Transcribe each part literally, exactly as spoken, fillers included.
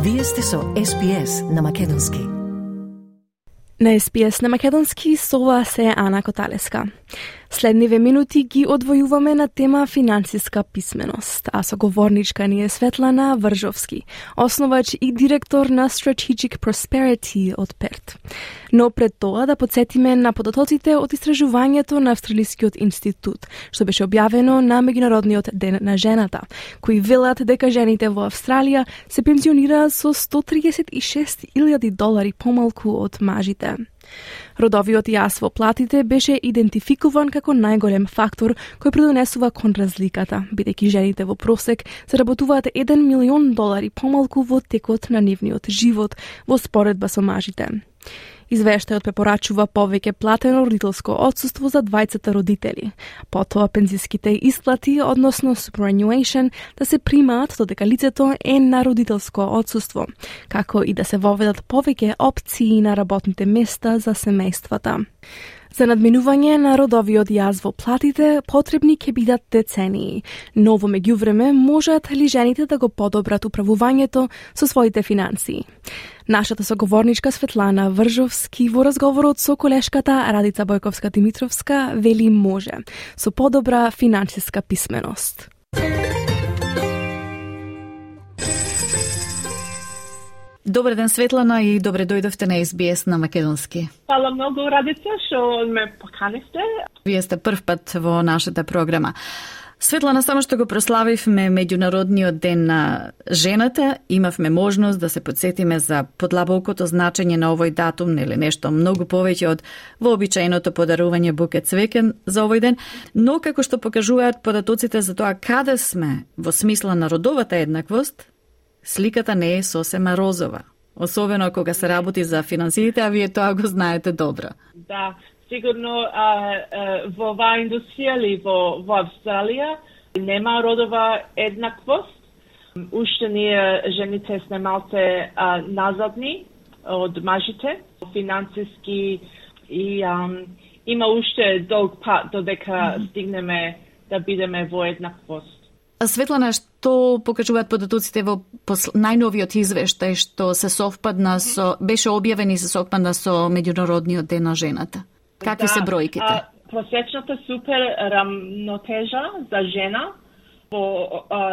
Вие сте со Ес Би Ес на македонски. На Ес Би Ес на македонски со вас е Ана Коталеска. Следниве минути ги одвојуваме на тема финансиска писменост, а соговорничка ни е Светлана Вржовски, основач и директор на Strategic Prosperity од Перт. Но пред тоа да подсетиме на податоците од истражувањето на Австралискиот институт, што беше објавено на Меѓународниот ден на жената, кои велат дека жените во Австралија се пензионираат со сто триесет и шест илјади долари помалку од мажите. Родовиот јас во платите беше идентификуван како најголем фактор кој придонесува кон разликата, бидејќи жените во просек заработуваат еден милион долари помалку во текот на нивниот живот во споредба со мажите. Извештајот препорачува повеќе платено родителско отсуство за двајцата родители. Потоа пензиските исплати, односно superannuation, да се примаат додека лицето е на родителско отсуство, како и да се воведат повеќе опции на работните места за семејствата. За надминување на родовиот јаз во платите потребни ќе бидат децении, но во меѓувреме можат ли жените да го подобрат управувањето со своите финансии? Нашата соговорничка Светлана Вржовски во разговорот со колешката Радица Бојковска-Димитровска вели може, со подобра финансиска писменост. Добар ден, Светлана, и добре дојдовте на Ес Би Ес на македонски. Фала многу, Радица, што ме поканивте. Вие сте прв пат во нашата програма. Светлана, само што го прославивме Меѓународниот ден на жената, имавме можност да се подсетиме за подлабокото значење на овој датум, нели нешто многу повеќе од вообичаеното подарување буке цвеќе за овој ден, но како што покажуваат податоците за тоа каде сме во смисла на родовата еднаквост, сликата не е сосема розова. Особено кога се работи за финансиите, а вие тоа го знаете добро. Да, сигурно а, а, во оваа индустрија или во, во Австралија нема родова еднаквост. Уште ние жените сме малце а, назадни од мажите, финансиски и а, има уште долг пат додека mm-hmm. стигнеме да бидеме во еднаквост. Светлана, што покажуваат податоците во посл... најновиот извештај што се совпадна со беше објавен и се совпадна со Меѓународниот ден на жената? Какви да, се бројките? А, просечната супер рамнотежа за жена во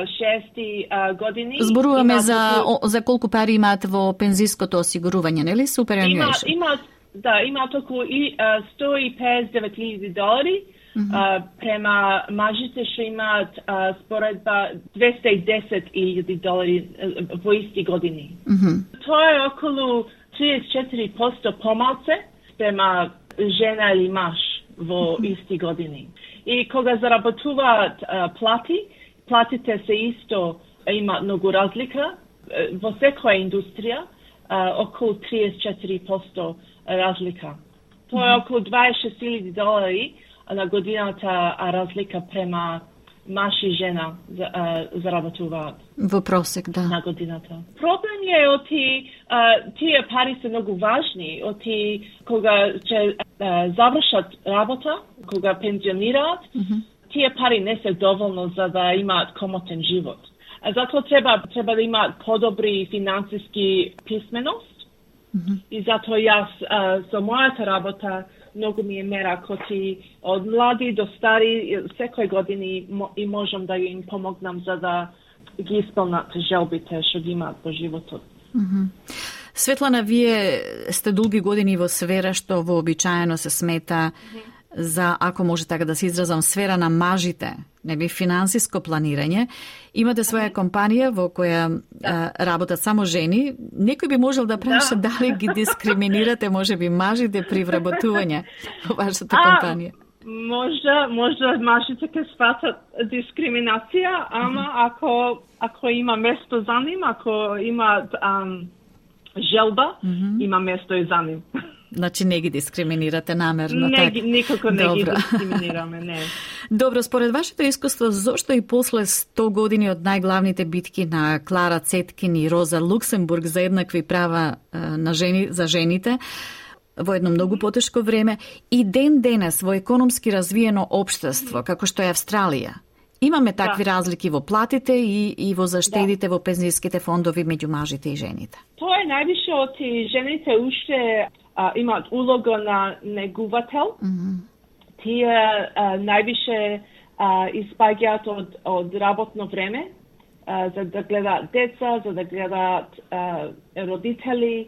шести години. Зборуваме за о, за колку пари имаат во пензиското осигурување, нели? Superannuation. Има, има да, има околу и сто и педесет и девет илјади долари. Mm-hmm. Uh, према мажите што имаат uh, споредба двеста и десет илјади долари uh, во исти години. Mm-hmm. Тоа е околу триесет и четири проценти помалце према жена или маж во mm-hmm. исти години. И кога заработуваат uh, плати, платите се исто има многу разлика. Uh, во секоја индустрија uh, околу триесет и четири проценти разлика. Тоа е околу дваесет и шест илјади долари на годината разлика према маж и жена за, а, заработуваат. Во просек, да. На годината. Проблем е оти, а, тие пари се многу важни, оти кога ќе а, завршат работа, кога пензионираат, mm-hmm. тие пари не се доволно за да имаат комотен живот. А затоа треба, треба да имаат подобри финансиски писменост, mm-hmm. и затоа јас а, со мојата работа многу ми е мера коти од млади до стари секој години и можам да им помогнам за да ги исполнат желбите што ги имаат во животот. Mm-hmm. Светлана, вие сте долги години во сфера што вообичаено се смета mm-hmm. за, ако може така да се изразам, сфера на мажите, нели, финансиско планирање. Имате своја компанија во која а, работат само жени. Некој би можел да праша да. Дали ги дискриминирате, може би, мажите при вработување во вашата а, компанија? Можда, можда мажите ќе сватат дискриминација, ама mm-hmm. ако, ако има место за ним, ако има ам, желба, mm-hmm. има место и за ним. Значи не ги дискриминирате намерно, не, така? Никако не Добро. ги дискриминираме, не. Добро, според вашето искуство, зошто и после сто години од најглавните битки на Клара Цеткин и Роза Луксембург за еднакви права на жени, за жените, во едно многу потешко време, и ден денес во економски развиено општество, како што е Австралија, Имаме такви да. разлики во платите и, и во заштедите да. во пензионските фондови меѓу мажите и жените. Тоа е највише од жените уште а, имаат улога на негувател. Mm-hmm. Тие а, највише а, испаѓаат од, од работно време а, за да гледаат деца, за да гледаат а, родители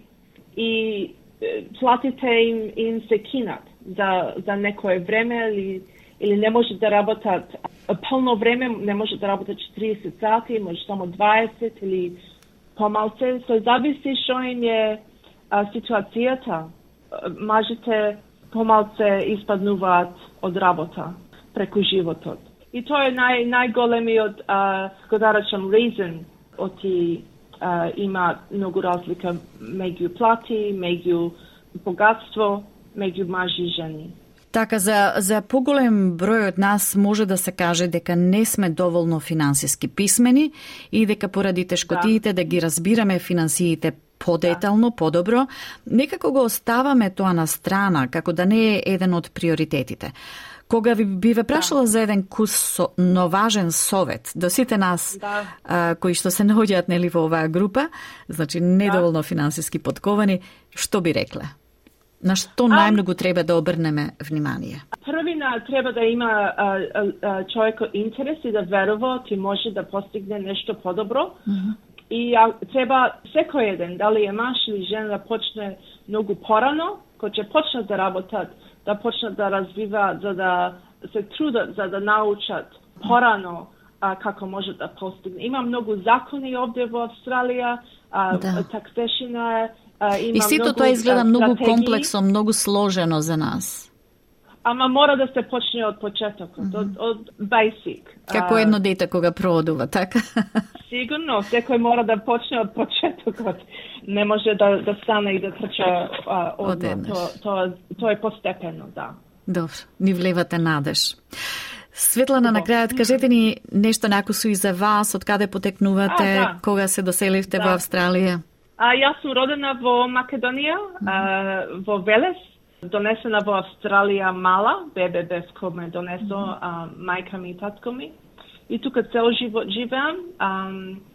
и платите им, им се кинат за, за некое време или, или не може да работат пълно време, не може да работат четиридесет сати, може само дваесет или помалце. Со зависи што им е а, ситуацијата. Мажите помалце испаднуваат од работа преку животот. И тоа е нај, најголемиот, го да речем, reason оти Uh, има многу разлика меѓу плати, меѓу богатство, меѓу мажи и жени. Така, за, за поголем број од нас може да се каже дека не сме доволно финансиски писмени и дека поради тешкотиите да, да ги разбираме финансиите подетално, да. подобро, некако го оставаме тоа на страна, како да не е еден од приоритетите. Кога ви би ве прашала да. за еден кус, но важен совет до сите нас да. а, кои што се наоѓаат нели во оваа група, значи недоволно да. финансиски подковани, што би рекле? На што најмногу треба да обрнеме внимание? Првина треба да има а, а, човекот интерес и да верува ти може да постигне нешто подобро. Mm-hmm. И а, треба секој еден, дали е маж или жена, да почне многу порано, кој ќе почне да работат, да почнат да развиваат, за да се трудат, за да научат порано а, како може да постигне. Има многу закони овде во Австралија, а, да. таксешина, а, има и сето тоа изгледа многу комплексно, многу сложено за нас. Ама мора да се почне од почетокот, mm-hmm. од, од basic. Како едно дете кога проодува, така? Сигурно, секој мора да почне од почетокот. Не може да, да стане и да трча одно. Тоа то, то е постепено, да. Добро, ни влевате надеж. Светлана, на крајот, кажете ни нешто накусу и за вас, од каде потекнувате, а, да. кога се доселивте да. во Австралија? А, јас сум родена во Македонија, mm-hmm. а, во Велес. Донесена во Австралија мала, бебе без кој ме донесо, mm-hmm. а, мајка ми и татко ми. И тука цел живот живеам. А,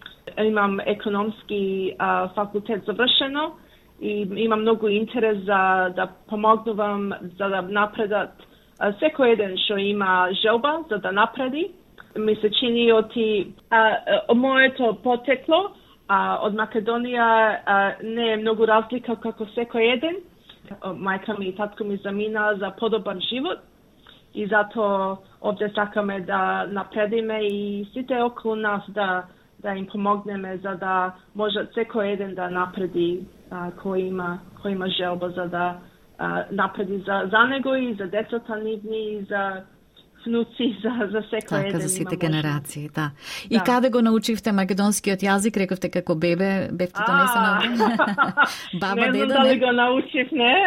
имам економски а, факултет завршено и имам многу интерес за да помогнувам, за да напредат а, секој еден што има желба за да напреди. Ми се чини оти а, а, моето потекло а, од Македонија а, не е многу разлика како секој еден. Мајка ми и татко ми замина за подобар живот и затоа овде сакаме да напредиме и сите околу нас да да им помогнеме за да може секој еден да напреди а, кој има кој има желба за да а, напреди за за него и за децата нивни и за внуци, за за секој така, еден. За сите генерации, да. И да. Каде го научивте македонскиот јазик? Рековте како бебе, бевте донесена овде? Баба, не деда, не? Дали го научив, не.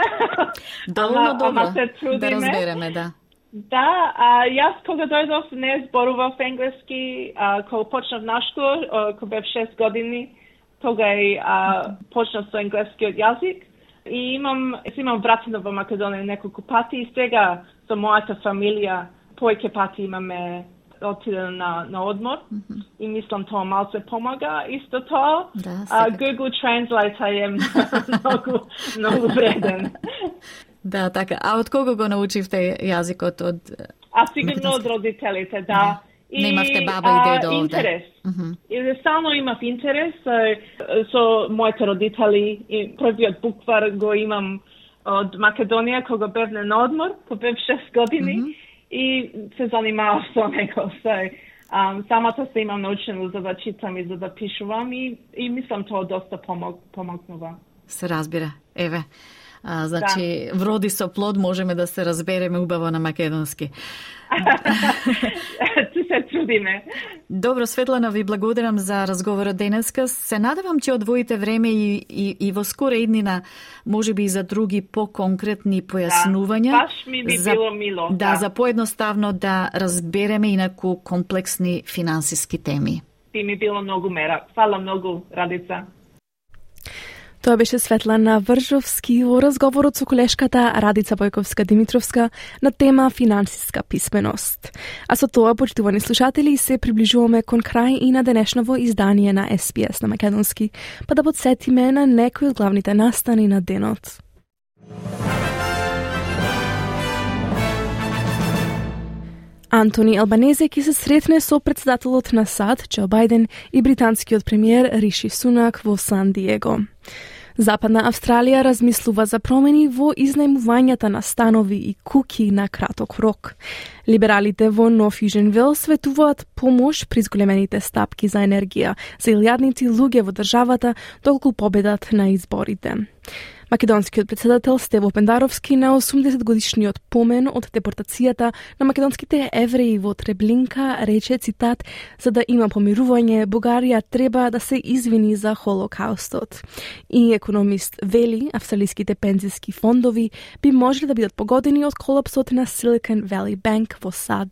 Доволно добро да разбереме, да. Да, а, јас кога дојдов не зборував енглески, а, кога почнав на школа, кога бев шест години, тога и а, почнав со енглескиот јазик. И имам, имам вратено во Македонија неколку пати и сега со мојата фамилија повеќе пати имаме отидено на, на одмор mm-hmm. и мислам тоа малце помага. Исто тоа, да, а, Google Translate е многу, многу вреден. Да, така. А од кого го научивте јазикот? Од... А сигурно од родителите, да. да. И, немавте баба и дедо овде? Интерес. Uh-huh. И стално имав интерес со, со моите родители. И првиот буквар го имам од Македонија кога бев на одмор, кога бев шест години. Uh-huh. И се занимавав со него. So, um, самата се имам научено за да читам и за да пишувам и, и мислам тоа доста помог, помогнува. Се разбира. Еве. А, значи, да. Вроди со плод можеме да се разбереме убаво на македонски. Ти се трудиме. Добро, Светлана, ви благодарам за разговорот денеска. Се надевам ќе одвоите време и, и, и во скора иднина, може би и за други по-конкретни појаснувања. Да, баш ми би за, било мило. Да, да, за поедноставно да разбереме инаку комплексни финансиски теми. Би ми било многу мера. Фала многу, Радица. Тоа беше Светлана Вржовски во разговорот со колешката Радица Бојковска-Димитровска на тема финансиска писменост. А со тоа, почитувани слушатели, се приближуваме кон крај и на денешново издание на Ес Би Ес на македонски, па да подсетиме на некои од главните настани на денот. Антони Албанезе ќе се сретне со председателот на САД, Џо Бајден, и британскиот премиер Риши Сунак во Сан Диего. Западна Австралија размислува за промени во изнајмувањата на станови и куки на краток рок. Либералите во Нов Јужен Велс светуваат помош при зголемените стапки за енергија за илјадници луѓе во државата доколку победат на изборите. Македонскиот председател Стево Пендаровски на осумдесет годишниот помен од депортацијата на македонските евреи во Треблинка рече, цитат, за да има помирување, Бугарија треба да се извини за Холокаустот. И економист вели, австралиските пензиски фондови би можеле да бидат погодени од колапсот на Silicon Valley Bank во САД.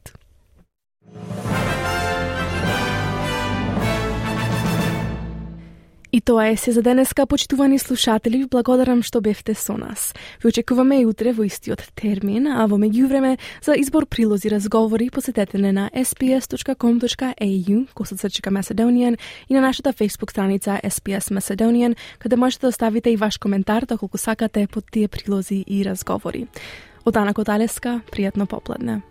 И тоа е се за денеска, почитувани слушатели, благодарам што бевте со нас. Ви очекуваме и утре во истиот термин, а во меѓувреме за избор прилози разговори посетете не на ес би ес точка ком точка ей ю косацрчка Macedonian и на нашата Facebook страница Ес Би Ес Macedonian, каде можете да оставите и ваш коментар доколку сакате под тие прилози и разговори. Од Ана Коталеска, пријатно попладне.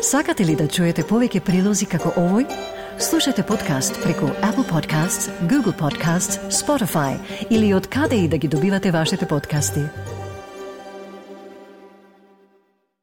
Сакате ли да чуете повеќе прилози како овој? Слушате подкаст преку Apple Podcasts, Google Podcasts, Spotify или од каде и да ги добивате вашите подкасти.